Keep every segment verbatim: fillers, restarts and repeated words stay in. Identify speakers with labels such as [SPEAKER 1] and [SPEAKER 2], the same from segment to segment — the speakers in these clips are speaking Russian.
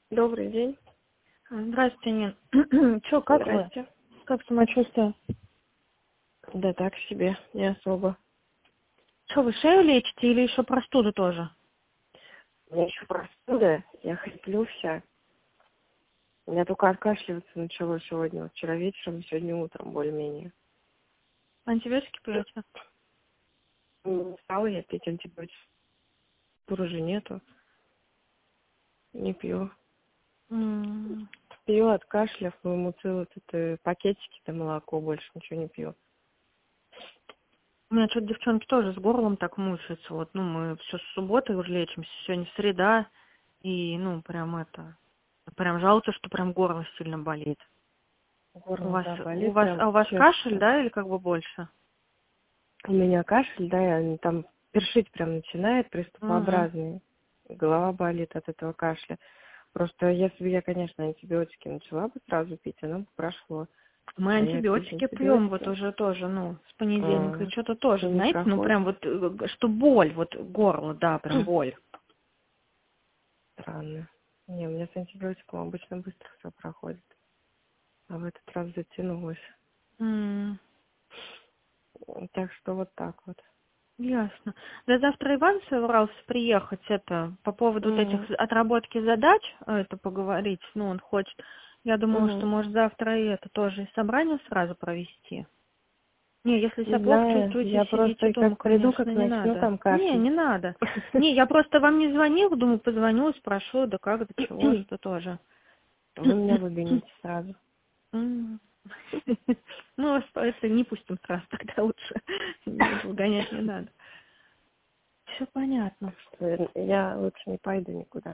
[SPEAKER 1] Добрый день.
[SPEAKER 2] Здравствуйте, Нин. Чё, как вы?
[SPEAKER 1] Здрасте.
[SPEAKER 2] Как самочувствие?
[SPEAKER 1] Да так себе, не особо.
[SPEAKER 2] Что, вы шею лечите или еще простуду тоже?
[SPEAKER 1] У меня еще простуда, я хриплю вся. У меня только откашливаться начало сегодня, вот вчера вечером, сегодня утром более-менее.
[SPEAKER 2] Антибиотики пьете?
[SPEAKER 1] Не стала я пить антибиотики. Тур уже нету. Не пью.
[SPEAKER 2] М.
[SPEAKER 1] Пью от кашля, флумуцил, вот это пакетики, да молоко, больше ничего не пью.
[SPEAKER 2] У меня что-то девчонки тоже с горлом так мучаются. Вот, ну, мы все с субботы уже лечимся, сегодня среда, и, ну, прям это, прям жалуются, что прям горло сильно болит. У
[SPEAKER 1] Горло,
[SPEAKER 2] вас,
[SPEAKER 1] да,
[SPEAKER 2] у
[SPEAKER 1] болит,
[SPEAKER 2] вас,
[SPEAKER 1] прям
[SPEAKER 2] а у вас кашель,
[SPEAKER 1] чешется.
[SPEAKER 2] да, или как бы больше?
[SPEAKER 1] У меня кашель, да, и там першить прям начинает,
[SPEAKER 2] Угу.
[SPEAKER 1] приступообразный. Голова болит от этого кашля. Просто если бы я, конечно, антибиотики начала бы сразу пить, оно бы прошло.
[SPEAKER 2] Мы
[SPEAKER 1] А я пить
[SPEAKER 2] антибиотики пьем вот
[SPEAKER 1] антибиотики,
[SPEAKER 2] уже тоже, ну, с понедельника. И
[SPEAKER 1] а,
[SPEAKER 2] что-то
[SPEAKER 1] и
[SPEAKER 2] тоже,
[SPEAKER 1] не
[SPEAKER 2] знаете, ну
[SPEAKER 1] проходит.
[SPEAKER 2] прям вот, э, что боль, вот горло, да, прям боль.
[SPEAKER 1] Странно. Не, у меня с антибиотиком обычно быстро все проходит. А в этот раз затянулось.
[SPEAKER 2] М.
[SPEAKER 1] Так что вот так вот.
[SPEAKER 2] Ясно. Да, завтра Иван собрался приехать, это, по поводу вот этих
[SPEAKER 1] Угу.
[SPEAKER 2] отработки задач, э, это поговорить, ну, он хочет. Я думала, что
[SPEAKER 1] Угу.
[SPEAKER 2] может завтра и это тоже и собрание сразу провести. Не, если себя
[SPEAKER 1] Не
[SPEAKER 2] плохо
[SPEAKER 1] знаю,
[SPEAKER 2] чувствуете,
[SPEAKER 1] я
[SPEAKER 2] сидите
[SPEAKER 1] просто
[SPEAKER 2] дома,
[SPEAKER 1] как приду,
[SPEAKER 2] конечно,
[SPEAKER 1] как
[SPEAKER 2] не
[SPEAKER 1] начну
[SPEAKER 2] надо.
[SPEAKER 1] там
[SPEAKER 2] Не,
[SPEAKER 1] кашлять.
[SPEAKER 2] не надо. Не, я просто вам не звонила, думаю, позвоню, спрошу, да как, да чего, что тоже.
[SPEAKER 1] Вы меня выгоните сразу.
[SPEAKER 2] М. Ну, это не пустим сразу, тогда лучше. Нет, выгонять не надо. Все понятно.
[SPEAKER 1] Что я лучше не пойду никуда.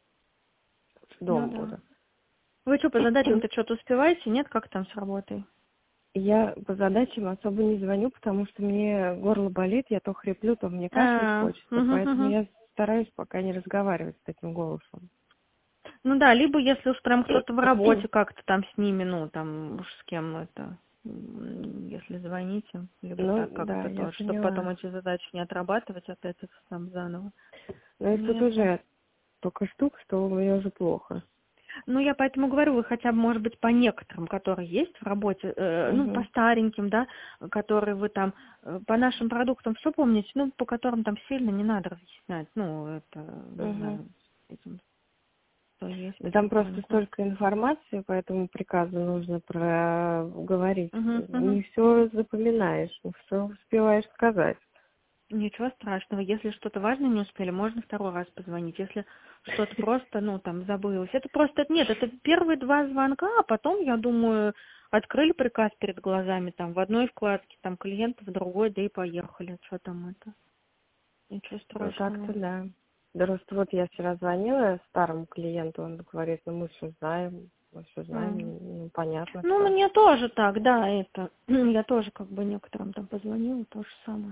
[SPEAKER 2] Ну
[SPEAKER 1] Дома
[SPEAKER 2] да.
[SPEAKER 1] буду.
[SPEAKER 2] Вы что, по задачам-то что-то успеваете? Нет, как там с работой?
[SPEAKER 1] Я по задачам особо не звоню, потому что мне горло болит, я то хриплю, то мне кашлять
[SPEAKER 2] А,
[SPEAKER 1] хочется,
[SPEAKER 2] угу,
[SPEAKER 1] поэтому
[SPEAKER 2] угу.
[SPEAKER 1] я стараюсь пока не разговаривать с таким голосом.
[SPEAKER 2] Ну да, либо если уж прям кто-то в работе как-то там с ними, ну там уж с кем это, м, если звоните, либо
[SPEAKER 1] Ну,
[SPEAKER 2] так
[SPEAKER 1] да,
[SPEAKER 2] как-то
[SPEAKER 1] я
[SPEAKER 2] тоже, чтобы потом
[SPEAKER 1] поняла.
[SPEAKER 2] эти задачи не отрабатывать опять это сам заново.
[SPEAKER 1] Но и тут
[SPEAKER 2] Это.
[SPEAKER 1] уже только штука, что мне уже плохо.
[SPEAKER 2] Ну, я поэтому говорю, вы хотя бы, может быть, по некоторым, которые есть в работе, э, ну, по
[SPEAKER 1] Угу.
[SPEAKER 2] стареньким, да, которые вы там, э, по нашим продуктам все помните, ну, по которым там сильно не надо разъяснять, ну, это, не
[SPEAKER 1] Угу.
[SPEAKER 2] знаю, с этим, что есть
[SPEAKER 1] Да там просто
[SPEAKER 2] потихоньку.
[SPEAKER 1] столько информации, по этому приказу нужно проговорить.
[SPEAKER 2] Угу, угу.
[SPEAKER 1] Не все запоминаешь, не все успеваешь сказать.
[SPEAKER 2] Ничего страшного, если что-то важное не успели, можно второй раз позвонить, если что-то просто, ну, там, забылось. Это просто, нет, это первые два звонка, а потом, я думаю, открыли приказ перед глазами, там, в одной вкладке, там, клиент, в другой, да и поехали, что там это, ничего
[SPEAKER 1] Ну так-то
[SPEAKER 2] страшного.
[SPEAKER 1] да. Да просто вот я вчера звонила старому клиенту, он говорит, ну мы все знаем, мы все знаем,
[SPEAKER 2] М.
[SPEAKER 1] ну понятно
[SPEAKER 2] Ну,
[SPEAKER 1] все.
[SPEAKER 2] мне тоже так, да, это, я тоже как бы некоторым там позвонила, то же самое.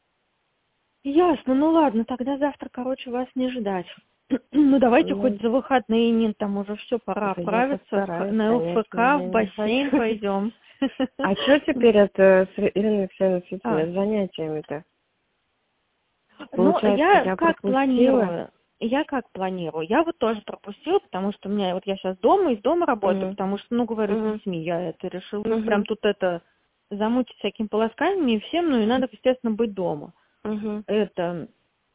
[SPEAKER 2] Ясно, ну ладно, тогда завтра, короче, вас не ждать. Ну давайте хоть
[SPEAKER 1] Ну,
[SPEAKER 2] за выходные, нет, там уже все, пора
[SPEAKER 1] да я
[SPEAKER 2] отправиться в-
[SPEAKER 1] постараюсь,
[SPEAKER 2] на ЛФК,
[SPEAKER 1] конечно, я
[SPEAKER 2] в
[SPEAKER 1] не
[SPEAKER 2] бассейн
[SPEAKER 1] хочу.
[SPEAKER 2] пойдем.
[SPEAKER 1] А что теперь это с Ириной Алексеевной с
[SPEAKER 2] А,
[SPEAKER 1] этими занятиями-то?
[SPEAKER 2] ну,
[SPEAKER 1] Получается,
[SPEAKER 2] я
[SPEAKER 1] я
[SPEAKER 2] как
[SPEAKER 1] пропустила.
[SPEAKER 2] планирую? Я как планирую? Я вот тоже пропустила, потому что у меня, вот я сейчас дома, из дома работаю,
[SPEAKER 1] Угу,
[SPEAKER 2] потому что, ну, говорю, с
[SPEAKER 1] угу,
[SPEAKER 2] детьми, я это решила, их прям
[SPEAKER 1] угу,
[SPEAKER 2] тут это замучить всякими полосканиями и всем, ну, и надо, естественно, быть дома.
[SPEAKER 1] угу,
[SPEAKER 2] Это,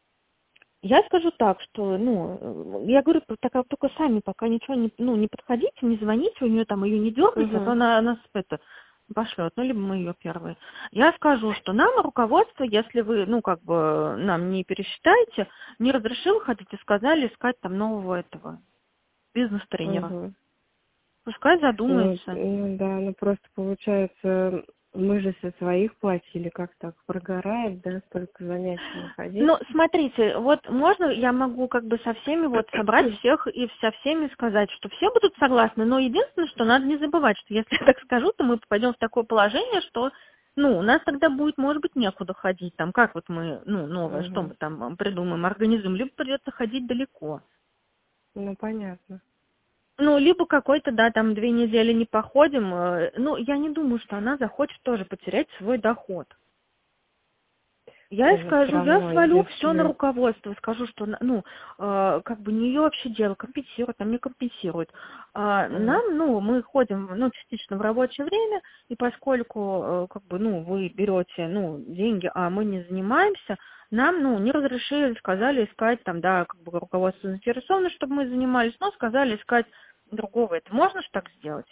[SPEAKER 2] я скажу так, что, ну, я говорю, так, а только сами пока ничего не, ну, не подходите, не звоните, у нее там ее не дергайте, а то
[SPEAKER 1] угу,
[SPEAKER 2] она нас это пошлет, ну, либо мы ее первые. Я скажу, что нам руководство, если вы, ну, как бы, нам не пересчитаете, не разрешило, хотите, сказали искать там нового этого бизнес-тренера.
[SPEAKER 1] угу.
[SPEAKER 2] Пускай
[SPEAKER 1] Ну,
[SPEAKER 2] задумается.
[SPEAKER 1] ну да, ну просто получается, мы же со своих платили, как так, прогорает, да, столько занятий находить.
[SPEAKER 2] Ну, смотрите, вот можно, я могу как бы со всеми вот собрать всех и со всеми сказать, что все будут согласны, но единственное, что надо не забывать, что если я так скажу, то мы попадем в такое положение, что, ну, у нас тогда будет, может быть, некуда ходить, там, как вот мы, ну, новое, что
[SPEAKER 1] Угу.
[SPEAKER 2] мы там придумаем, организуем, либо придется ходить далеко.
[SPEAKER 1] Ну, понятно.
[SPEAKER 2] Ну, либо какой-то, да, там две недели не походим, э, ну, я не думаю, что она захочет тоже потерять свой доход. Я ей
[SPEAKER 1] Или все
[SPEAKER 2] скажу, я
[SPEAKER 1] равно
[SPEAKER 2] свалю все на
[SPEAKER 1] единственное...
[SPEAKER 2] руководство, скажу, что, на- ну, э, как бы не ее вообще дело, компенсирует, нам не компенсирует. А,
[SPEAKER 1] Ага.
[SPEAKER 2] нам, ну, мы ходим, ну, частично в рабочее время, и поскольку, э, как бы, ну, вы берете, ну, деньги, а мы не занимаемся, нам, ну, не разрешили, сказали искать, там, да, как бы руководство заинтересовано, чтобы мы занимались, но сказали искать другого. Это можно же так сделать?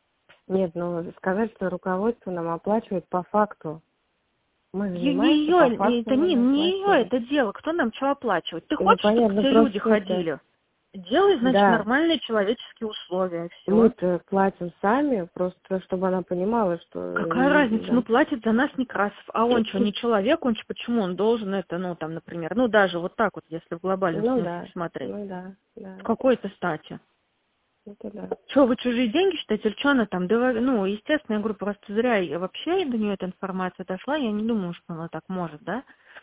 [SPEAKER 1] Нет, ну сказать, что руководство нам оплачивает по факту. Мы
[SPEAKER 2] Е- Не
[SPEAKER 1] занимаемся, по
[SPEAKER 2] ее,
[SPEAKER 1] факту
[SPEAKER 2] это
[SPEAKER 1] нам
[SPEAKER 2] не, не ее
[SPEAKER 1] оплатили.
[SPEAKER 2] это дело, кто нам что оплачивает? Ты
[SPEAKER 1] Ну,
[SPEAKER 2] хочешь, чтобы к
[SPEAKER 1] понятно,
[SPEAKER 2] тебе люди
[SPEAKER 1] просто это...
[SPEAKER 2] ходили? Делай, значит,
[SPEAKER 1] Да,
[SPEAKER 2] нормальные человеческие условия, все.
[SPEAKER 1] мы-то платим сами, просто чтобы она понимала, что...
[SPEAKER 2] Какая
[SPEAKER 1] м,
[SPEAKER 2] разница?
[SPEAKER 1] да.
[SPEAKER 2] Ну, платит за нас Некрасов. А он что, не человек? Он что, почему он должен это, ну, там, например, ну, даже вот так вот, если в глобальном
[SPEAKER 1] Ну
[SPEAKER 2] смысле
[SPEAKER 1] да,
[SPEAKER 2] смотреть.
[SPEAKER 1] ну да, да,
[SPEAKER 2] С какой-то стати?
[SPEAKER 1] это да.
[SPEAKER 2] Что, вы чужие деньги считаете, или что она там? Да, вы- ну, естественно, я говорю, просто зря и вообще до нее эта информация дошла, я не думаю, что она так может, да,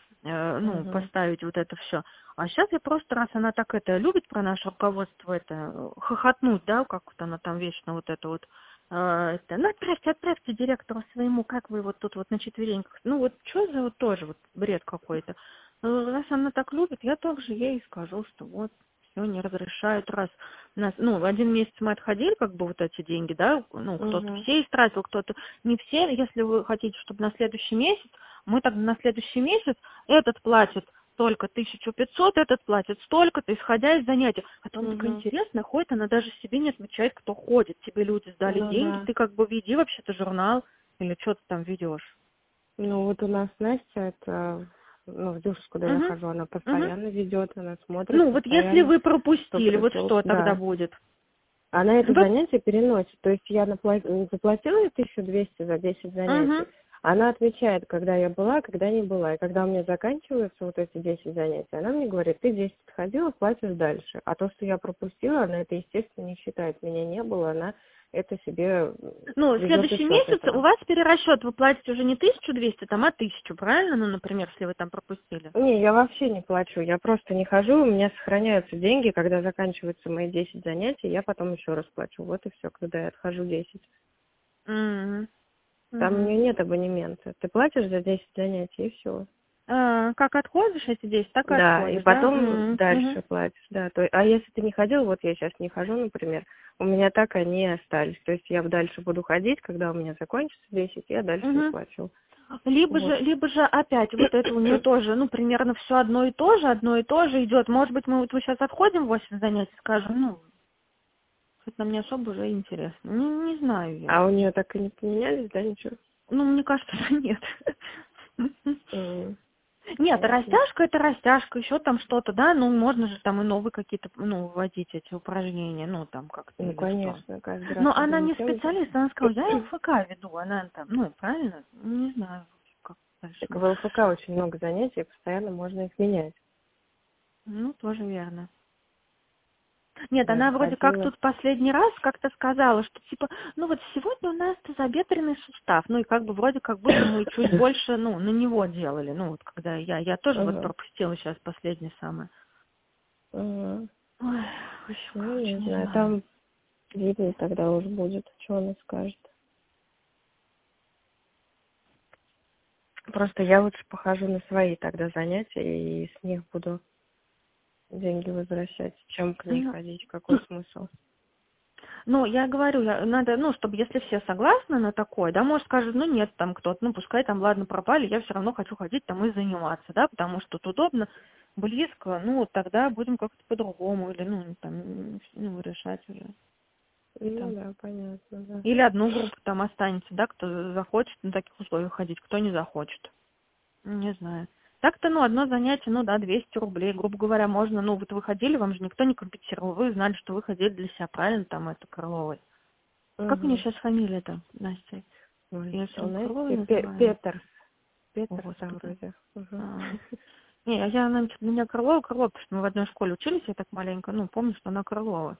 [SPEAKER 2] э, ну,
[SPEAKER 1] Угу.
[SPEAKER 2] поставить вот это все. А сейчас я просто, раз она так это любит про наше руководство, это, э, хохотнуть, да, как вот она там вечно вот это вот, э, это, ну, отправьте, отправьте директору своему, как вы вот тут вот на четвереньках, ну, вот что за вот тоже вот бред какой-то. Ну, раз она так любит, я также ей скажу, что вот, все не разрешают, раз нас, ну, один месяц мы отходили, как бы вот эти деньги, да, ну, кто-то
[SPEAKER 1] Угу.
[SPEAKER 2] все истратил, кто-то не все. Если вы хотите, чтобы на следующий месяц, мы тогда на следующий месяц этот платит только тысячу пятьсот, этот платит столько-то, исходя из занятий. А там так
[SPEAKER 1] Угу.
[SPEAKER 2] интересно, ходит, она даже себе не отмечает, кто ходит. Тебе люди сдали
[SPEAKER 1] Ну
[SPEAKER 2] деньги,
[SPEAKER 1] да.
[SPEAKER 2] ты как бы веди вообще-то журнал или что ты там ведешь.
[SPEAKER 1] Ну вот у нас Настя, это, ну, в душ, куда я
[SPEAKER 2] Угу.
[SPEAKER 1] хожу, она
[SPEAKER 2] Угу.
[SPEAKER 1] постоянно ведет, она смотрит
[SPEAKER 2] Ну, вот если
[SPEAKER 1] постоянно,
[SPEAKER 2] вы
[SPEAKER 1] кто
[SPEAKER 2] пропустили, вот
[SPEAKER 1] пришел.
[SPEAKER 2] что тогда
[SPEAKER 1] Да.
[SPEAKER 2] будет?
[SPEAKER 1] Она это
[SPEAKER 2] Вы...
[SPEAKER 1] занятие переносит. То есть я напла- заплатила ей тысячу двести за десять
[SPEAKER 2] Угу.
[SPEAKER 1] занятий. Она отмечает, когда я была, когда не была. И когда у меня заканчиваются вот эти десять занятий, она мне говорит, ты десять ходила, платишь дальше. А то, что я пропустила, она это, естественно, не считает. Меня не было, она это себе
[SPEAKER 2] Ну,
[SPEAKER 1] ведет
[SPEAKER 2] следующий
[SPEAKER 1] учет
[SPEAKER 2] месяц у
[SPEAKER 1] этого.
[SPEAKER 2] вас перерасчет, вы платите уже не тысячу двести, там, а тысячу, правильно? Ну, например, если вы там пропустили.
[SPEAKER 1] Не, я вообще не плачу, я просто не хожу, у меня сохраняются деньги, когда заканчиваются мои десять занятий, я потом еще раз плачу. Вот и все, когда я отхожу десять.
[SPEAKER 2] Мгм.
[SPEAKER 1] Там у
[SPEAKER 2] Мгм.
[SPEAKER 1] нее нет абонемента. Ты платишь за десять занятий, и все.
[SPEAKER 2] А, как отходишь эти десять, так и
[SPEAKER 1] Да, и
[SPEAKER 2] отходишь, да?
[SPEAKER 1] потом
[SPEAKER 2] Мгм. Мгм.
[SPEAKER 1] дальше платишь, да. То, а если ты не ходил, вот я сейчас не хожу, например, у меня так они остались. То есть я дальше буду ходить, когда у меня закончится десять, я дальше
[SPEAKER 2] Мгм.
[SPEAKER 1] заплачу.
[SPEAKER 2] Либо
[SPEAKER 1] Вот.
[SPEAKER 2] же, либо же опять вот это у нее тоже, ну, примерно все одно и то же, одно и то же идет. Может быть, мы вот мы сейчас отходим восемь занятий, скажем, ну, это нам не особо уже интересно. Не, не знаю я.
[SPEAKER 1] А у нее так и не поменялись, да, ничего?
[SPEAKER 2] Ну, мне кажется, нет.
[SPEAKER 1] М,
[SPEAKER 2] Нет,
[SPEAKER 1] ясно.
[SPEAKER 2] растяжка это растяжка, еще там что-то, да, ну можно же там и новые какие-то, ну, вводить эти упражнения, ну там как-то
[SPEAKER 1] Ну,
[SPEAKER 2] или что.
[SPEAKER 1] конечно, каждый раз
[SPEAKER 2] Но она
[SPEAKER 1] одно и
[SPEAKER 2] не
[SPEAKER 1] то же.
[SPEAKER 2] специалист, она сказала, я ЛФК веду, она там, ну, правильно, не знаю, как дальше
[SPEAKER 1] Так в
[SPEAKER 2] будет.
[SPEAKER 1] ЛФК очень много занятий, постоянно можно их менять.
[SPEAKER 2] Ну, тоже верно. Нет,
[SPEAKER 1] Я
[SPEAKER 2] она
[SPEAKER 1] же
[SPEAKER 2] вроде как
[SPEAKER 1] ходила.
[SPEAKER 2] тут последний раз как-то сказала, что типа, ну вот сегодня у нас тазобедренный сустав, ну и как бы вроде как будто мы чуть больше, ну, на него делали, ну вот когда я, я тоже вот
[SPEAKER 1] Ага,
[SPEAKER 2] пропустила сейчас последнее самое.
[SPEAKER 1] ага.
[SPEAKER 2] Ой, в общем,
[SPEAKER 1] Ну,
[SPEAKER 2] короче,
[SPEAKER 1] не
[SPEAKER 2] не
[SPEAKER 1] знаю,
[SPEAKER 2] знаю.
[SPEAKER 1] там видно тогда уже будет, что она скажет. Просто я лучше похожу на свои тогда занятия и с них буду деньги возвращать, чем к ней
[SPEAKER 2] Ну,
[SPEAKER 1] ходить. Какой смысл?
[SPEAKER 2] ну, я говорю, я, надо, ну, чтобы, если все согласны на такое, да, может, скажет, ну, нет, там кто-то, ну, пускай там, ладно, пропали, я все равно хочу ходить там и заниматься, да, потому что тут удобно, близко, ну, тогда будем как-то по-другому, или, ну, там, ну, решать уже.
[SPEAKER 1] Ну
[SPEAKER 2] Там.
[SPEAKER 1] да, понятно, да.
[SPEAKER 2] Или одну группу там останется, да, кто захочет на таких условиях ходить, кто не захочет. Не знаю. Так-то, ну, одно занятие, ну да, двести рублей, грубо говоря, можно, ну, вот вы ходили, вам же никто не компенсировал, вы знали, что вы ходили для себя, правильно, там, это, Крыловой. Как у нее
[SPEAKER 1] Угу.
[SPEAKER 2] сейчас фамилия-то, Настя?
[SPEAKER 1] Ой,
[SPEAKER 2] Я все
[SPEAKER 1] у
[SPEAKER 2] время
[SPEAKER 1] Насти
[SPEAKER 2] Крыловой
[SPEAKER 1] Пе-
[SPEAKER 2] называю.
[SPEAKER 1] Петерс.
[SPEAKER 2] О,
[SPEAKER 1] Петерс там
[SPEAKER 2] Господи.
[SPEAKER 1] вроде. Угу.
[SPEAKER 2] А. Не, я, она, на меня Крылова, Крылова, потому что мы в одной школе учились, я так маленько, ну, помню, что она Крылова.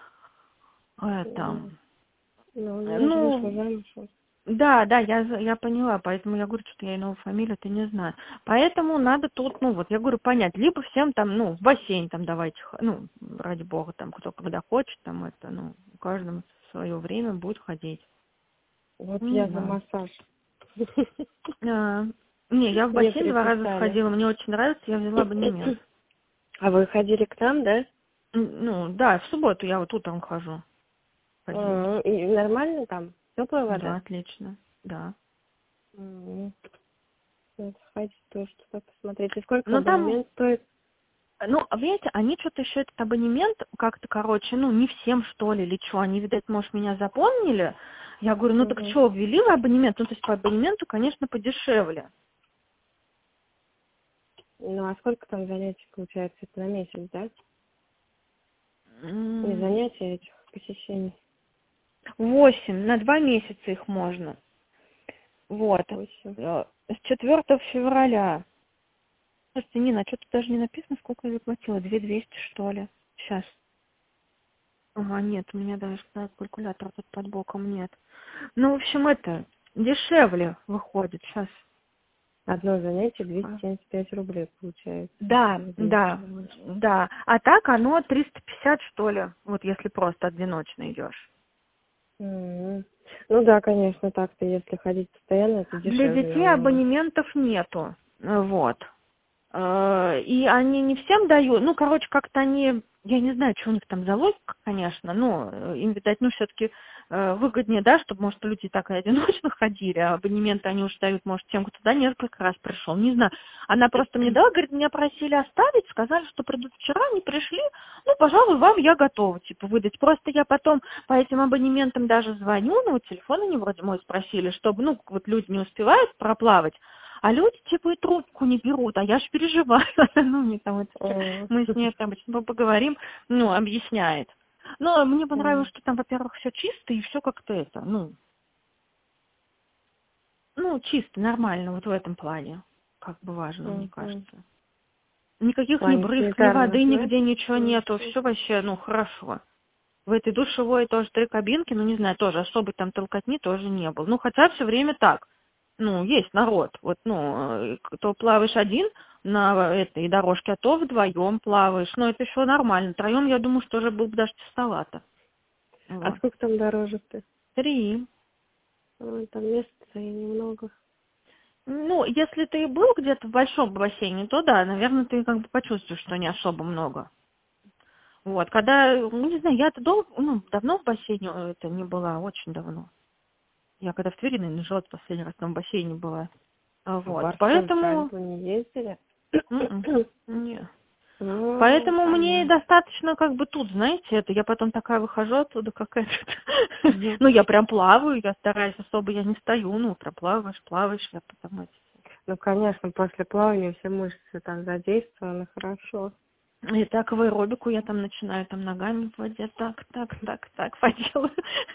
[SPEAKER 2] Это,
[SPEAKER 1] Ну, у нее же вышла
[SPEAKER 2] ну,
[SPEAKER 1] замуж. вот.
[SPEAKER 2] да, да, я, за- я поняла, поэтому я говорю, что я и новую фамилию-то не знаю. Поэтому надо тут, ну, вот, я говорю, понять, либо всем там, ну, в бассейн там давайте, х- ну, ради бога, там, кто когда хочет, там, это, ну, у каждого в свое время будет ходить.
[SPEAKER 1] Вот
[SPEAKER 2] Не
[SPEAKER 1] я за
[SPEAKER 2] знаю.
[SPEAKER 1] массаж.
[SPEAKER 2] А, Не, я в
[SPEAKER 1] Мне
[SPEAKER 2] бассейн два раза
[SPEAKER 1] приписали.
[SPEAKER 2] сходила, мне очень нравится, я взяла абонемент.
[SPEAKER 1] А вы ходили к нам, да?
[SPEAKER 2] М, Ну, да, в субботу я вот утром хожу. Ходила.
[SPEAKER 1] М, И нормально там? Теплая
[SPEAKER 2] Да,
[SPEAKER 1] вода?
[SPEAKER 2] отлично. Да.
[SPEAKER 1] М, Надо сходить тоже туда посмотреть. И сколько
[SPEAKER 2] Но там,
[SPEAKER 1] абонемент стоит?
[SPEAKER 2] ну, видите, они что-то еще этот абонемент как-то, короче, ну, не всем, что ли, или что, они, видать, может, меня запомнили. Я говорю, ну, так
[SPEAKER 1] Мгм.
[SPEAKER 2] что, ввели вы абонемент? Ну, то есть по абонементу, конечно, подешевле.
[SPEAKER 1] Ну, а сколько там занятий получается? Это на месяц, да? Не
[SPEAKER 2] М,
[SPEAKER 1] занятия, а этих посещений.
[SPEAKER 2] Восемь, на два месяца их можно. Вот.
[SPEAKER 1] Восемь.
[SPEAKER 2] Э, С четвёртого февраля. Слушайте, Нина, а что-то даже не написано, сколько я заплатила. Две двести, что ли? Сейчас. Ага, нет, у меня даже да, калькулятор тут под боком нет. Ну, в общем, это дешевле выходит сейчас.
[SPEAKER 1] Одно занятие двести семьдесят пять рублей получается.
[SPEAKER 2] Да,
[SPEAKER 1] Здесь
[SPEAKER 2] да,
[SPEAKER 1] всего лишь.
[SPEAKER 2] да. А так оно триста пятьдесят, что ли, вот если просто одиночно идешь.
[SPEAKER 1] М. Ну да, конечно, так-то, если ходить постоянно, это
[SPEAKER 2] Для
[SPEAKER 1] дешевле
[SPEAKER 2] детей
[SPEAKER 1] намного.
[SPEAKER 2] абонементов нету. Э, Вот. Э, И они не всем дают, ну, короче, как-то они, я не знаю, что у них там за логика, конечно, но э, им, видать, ну, все-таки выгоднее, да, чтобы, может, люди так и одиночно ходили, а абонементы они уж дают, может, тем, кто туда несколько раз пришел, не знаю. Она просто мне дала, говорит, меня просили оставить, сказали, что придут вчера, не пришли, ну, пожалуй, вам я готова, типа, выдать. Просто я потом по этим абонементам даже звоню, ну, вот телефон они вроде мой спросили, чтобы, ну, вот люди не успевают проплавать, а люди типа и трубку не берут, а я ж переживаю. Ну, мне там это, всё.
[SPEAKER 1] М.
[SPEAKER 2] Мы с ней там мы поговорим, ну, объясняет. Но мне понравилось,
[SPEAKER 1] М.
[SPEAKER 2] что там, во-первых, все чисто и все как-то это, ну, ну, чисто, нормально, вот в этом плане, как бы важно, мне
[SPEAKER 1] Мгм.
[SPEAKER 2] кажется.
[SPEAKER 1] В
[SPEAKER 2] Никаких ни
[SPEAKER 1] плане
[SPEAKER 2] брызг, ни
[SPEAKER 1] санитарных,
[SPEAKER 2] воды,
[SPEAKER 1] да?
[SPEAKER 2] нигде ничего
[SPEAKER 1] М.
[SPEAKER 2] нету, все вообще, ну, хорошо. В этой душевой тоже три кабинки, ну, не знаю, тоже особой там толкотни тоже не было. Ну, хотя все время так. Ну, есть народ. Вот, ну, э, то плаваешь один на этой дорожке, а то вдвоем плаваешь. Ну, это еще нормально. Втроем, я думаю, что уже было бы даже тесновато.
[SPEAKER 1] А
[SPEAKER 2] Вот.
[SPEAKER 1] сколько там дорожек-то?
[SPEAKER 2] Три.
[SPEAKER 1] Ой, там места и немного.
[SPEAKER 2] Ну, если ты был где-то в большом бассейне, то да, наверное, ты как бы почувствуешь, что не особо много. Вот, когда, ну, не знаю, я-то долго, ну, давно в бассейне это не была, очень давно. Я когда в Твери, наверное, жила, последний раз там в бассейне была. А,
[SPEAKER 1] В
[SPEAKER 2] Вот,
[SPEAKER 1] Барскую
[SPEAKER 2] поэтому...
[SPEAKER 1] усадьбу не ездили?
[SPEAKER 2] м-м, не.
[SPEAKER 1] Ну,
[SPEAKER 2] Поэтому мне
[SPEAKER 1] понятно.
[SPEAKER 2] достаточно как бы тут, знаете, это я потом такая выхожу оттуда какая-то.
[SPEAKER 1] Мгм.
[SPEAKER 2] Ну, я прям плаваю, я стараюсь особо, я не стою, ну, проплаваешь, плаваешь, я потом эти.
[SPEAKER 1] Ну, конечно, после плавания все мышцы там задействованы хорошо.
[SPEAKER 2] И так в аэробику я там начинаю там ногами в воде, так, так, так, так, поделаю.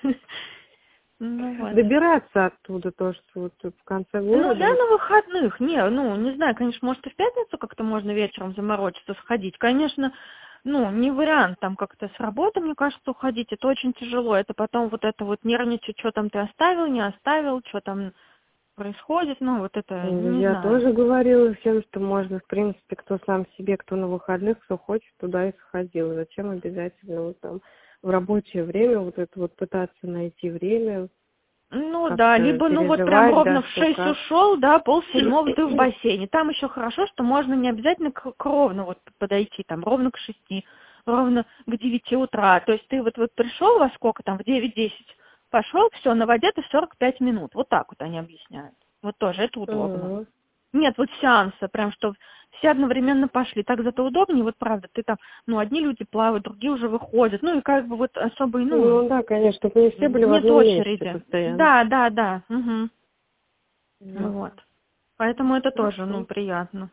[SPEAKER 2] Ну вот.
[SPEAKER 1] Добираться оттуда тоже вот в конце
[SPEAKER 2] Ну,
[SPEAKER 1] города.
[SPEAKER 2] я на выходных, не, ну, не знаю, конечно, может, и в пятницу как-то можно вечером заморочиться, сходить. Конечно, ну, не вариант там как-то с работы, мне кажется, уходить, это очень тяжело. Это потом вот это вот нервничать, что там ты оставил, не оставил, что там происходит, ну, вот это,
[SPEAKER 1] М,
[SPEAKER 2] не
[SPEAKER 1] Я
[SPEAKER 2] знаю.
[SPEAKER 1] тоже говорила всем, что можно, в принципе, кто сам себе, кто на выходных, кто хочет, туда и сходил. Зачем обязательно вот там в рабочее время вот это вот пытаться найти время,
[SPEAKER 2] Ну да,
[SPEAKER 1] как-то
[SPEAKER 2] либо ну вот прям
[SPEAKER 1] переживать,
[SPEAKER 2] ровно
[SPEAKER 1] да,
[SPEAKER 2] в
[SPEAKER 1] что
[SPEAKER 2] шесть
[SPEAKER 1] как.
[SPEAKER 2] ушел, да, пол седьмого ты в бассейне. Там еще хорошо, что можно не обязательно к, к ровно вот подойти, там ровно к шести, ровно к девяти утра. То есть ты вот, вот пришел во сколько там, в девять-десять, пошел, все, на воде ты сорок пять минут. Вот так вот они объясняют. Вот тоже это удобно.
[SPEAKER 1] Мгм.
[SPEAKER 2] Нет, вот сеанса, прям что все одновременно пошли. Так зато удобнее, вот правда, ты там, ну, одни люди плавают, другие уже выходят. Ну, и как бы вот особо, ну,
[SPEAKER 1] Ну да, конечно, чтобы не все были в
[SPEAKER 2] нет
[SPEAKER 1] одном месте
[SPEAKER 2] очереди.
[SPEAKER 1] постоянно.
[SPEAKER 2] Да, да, да. Угу.
[SPEAKER 1] Мгм.
[SPEAKER 2] Вот. Поэтому это тоже, ну,
[SPEAKER 1] Хорошо.
[SPEAKER 2] приятно.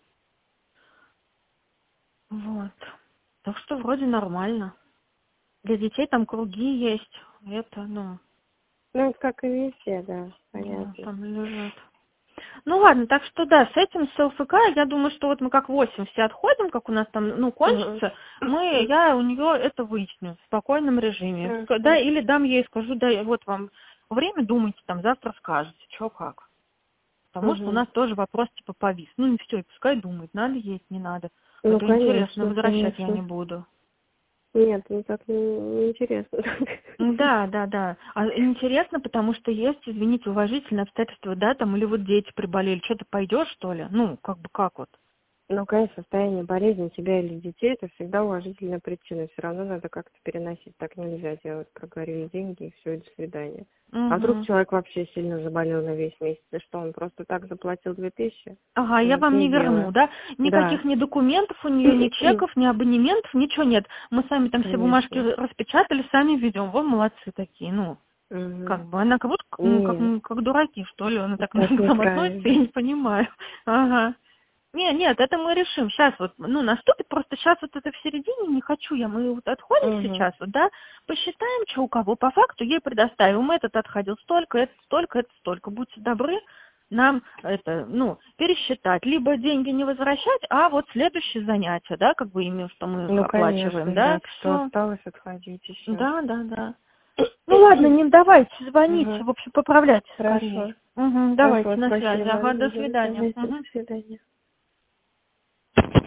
[SPEAKER 2] Вот. Так что вроде нормально. Для детей там круги есть. Это, ну,
[SPEAKER 1] Ну, это как и везде, да,
[SPEAKER 2] да,
[SPEAKER 1] понятно.
[SPEAKER 2] там лежат. Ну ладно, так что да, с этим, с ЛФК, я думаю, что вот мы как восемь все отходим, как у нас там, ну,
[SPEAKER 1] Мгм.
[SPEAKER 2] кончится, мы, я у нее это выясню в спокойном режиме. Ска- Да,
[SPEAKER 1] Хорошо.
[SPEAKER 2] или дам ей, скажу, да, вот вам время, думайте, там, завтра скажете, что как. Потому что у
[SPEAKER 1] Мгм.
[SPEAKER 2] нас тоже вопрос типа повис. Ну и все, и пускай думает, надо есть, не надо. А
[SPEAKER 1] Ну,
[SPEAKER 2] то интересно,
[SPEAKER 1] конечно,
[SPEAKER 2] возвращать я
[SPEAKER 1] конечно.
[SPEAKER 2] не буду.
[SPEAKER 1] Нет, ну так не, не интересно.
[SPEAKER 2] Да, да, да. А интересно, потому что есть, извините, уважительные обстоятельства, да, там, или вот дети приболели, что ты пойдешь, что ли? Ну, как бы как вот?
[SPEAKER 1] Ну, конечно, состояние болезни тебя или детей — это всегда уважительная причина. Все равно надо как-то переносить. Так нельзя делать. Прогорели деньги, и все, и до свидания. А вдруг
[SPEAKER 2] Угу.
[SPEAKER 1] человек вообще сильно заболел на весь месяц? И что, он просто так заплатил две тысячи?
[SPEAKER 2] Ага, я
[SPEAKER 1] Ну,
[SPEAKER 2] вам
[SPEAKER 1] не
[SPEAKER 2] не верну,
[SPEAKER 1] дело.
[SPEAKER 2] да?
[SPEAKER 1] Да.
[SPEAKER 2] Никаких ни документов у нее, ни чеков, ни абонементов, ничего нет. Мы сами там все бумажки
[SPEAKER 1] Конечно.
[SPEAKER 2] распечатали, сами ведем. Вы молодцы такие, ну.
[SPEAKER 1] Угу.
[SPEAKER 2] Как бы она как будто ну, как,
[SPEAKER 1] Нет,
[SPEAKER 2] как дураки, что ли, она так
[SPEAKER 1] так
[SPEAKER 2] к нам относится, я
[SPEAKER 1] неправильно.
[SPEAKER 2] не понимаю. Ага. Не, нет, это мы решим. Сейчас вот, ну, наступит, просто сейчас вот это в середине, не хочу я, мы вот отходим
[SPEAKER 1] Угу.
[SPEAKER 2] сейчас, вот, да, посчитаем, что у кого, по факту ей предоставим. Этот отходил столько, этот столько, этот столько. Будьте добры нам это, ну, пересчитать. Либо деньги не возвращать, а вот следующее занятие, да, как бы именно, что мы их
[SPEAKER 1] Ну,
[SPEAKER 2] оплачиваем,
[SPEAKER 1] конечно,
[SPEAKER 2] да,
[SPEAKER 1] да. Что
[SPEAKER 2] все.
[SPEAKER 1] осталось, отходить и все.
[SPEAKER 2] Да, да, да. Ну ладно, не давайте, звоните,
[SPEAKER 1] Ага.
[SPEAKER 2] в общем, поправляйте скорее.
[SPEAKER 1] Хорошо.
[SPEAKER 2] Угу, давайте,
[SPEAKER 1] Хорошо,
[SPEAKER 2] на связи.
[SPEAKER 1] спасибо.
[SPEAKER 2] Ага, до
[SPEAKER 1] Мгм.
[SPEAKER 2] свидания.
[SPEAKER 1] Давайте, до
[SPEAKER 2] Угу.
[SPEAKER 1] свидания.